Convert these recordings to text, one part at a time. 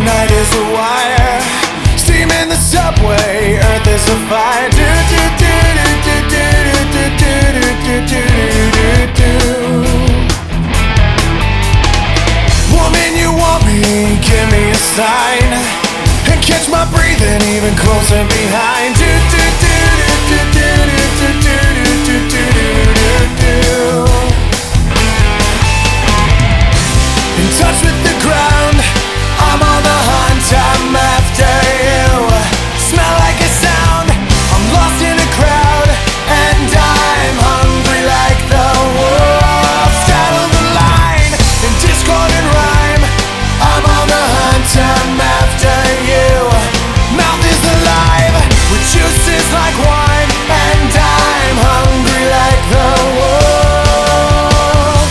Night is a wire, steam in the subway, earth is a fire. Woman, you want me, give me a sign, and catch my breathing even closer behind. In touch with the ground, I'm on the hunt, I'm after you. Smell like a sound, I'm lost in a crowd, and I'm hungry like the wolf. Straddle the line, in discord and rhyme, I'm on the hunt, I'm after you. Mouth is alive, with juices like wine, and I'm hungry like the wolf.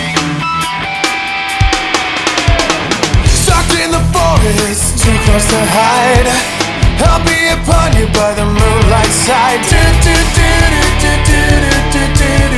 Stuck in the forest, too close to hide, I'll be upon you by the moonlight side.